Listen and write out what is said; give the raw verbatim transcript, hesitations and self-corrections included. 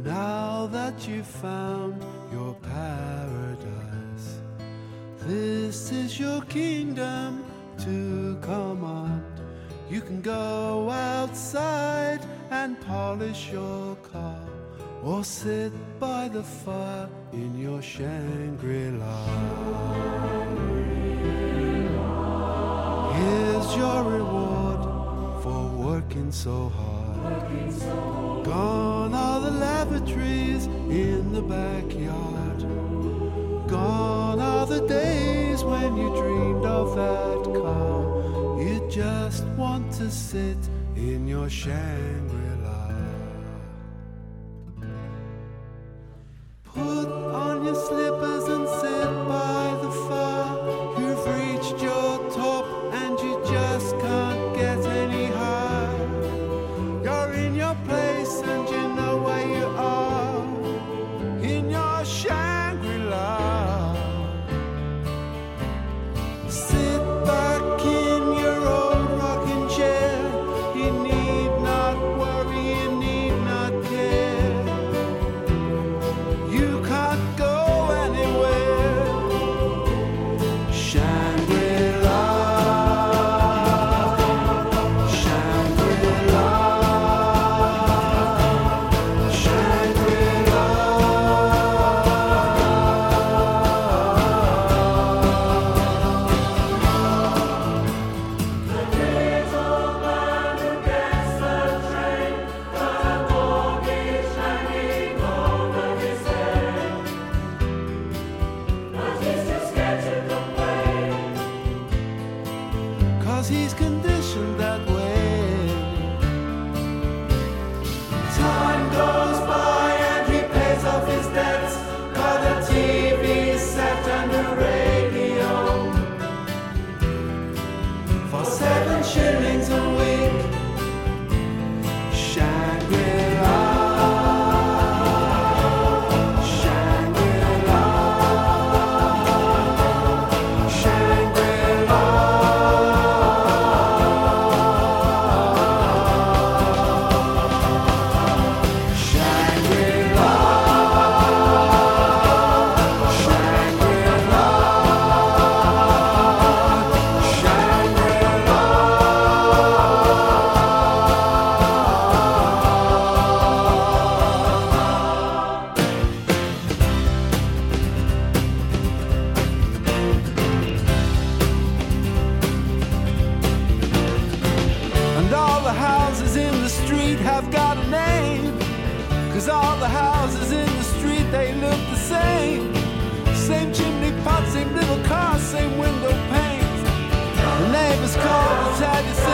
Now that you've found your paradise, this is your kingdom to command. You can go outside and polish your car, or sit by the fire in your Shangri-La. Here's your reward for working so hard. Working so hard. Gone are the lavatories in the backyard. Gone are the days when you dreamed of that car. You just want to sit in your Shangri-La. Put on your slippers and sit by the fire. You've reached your top and you just can't get any higher. You're in your place and you know where you are, in your Shangri-La. Sit back in your old rocking chair. You need not worry, you need not care. You can't go anywhere. Shangri-La, Shangri-La, Shangri-La. The little man who gets the train, got a mortgage hanging over his head, but he's too scared to complain, 'cause he's conditioned that way. Time goes by and he pays off his debts, got a T V set and a radio for seven shillings a week. Shangri-La, Shangri-La, Shangri-La. Shangri-La, Shangri-La, Shangri-La. And all the houses in the street have got a name, 'cause all the houses in the street, they look the same. Same chimney pot, same little car, same window panes. The neighbors call to tell you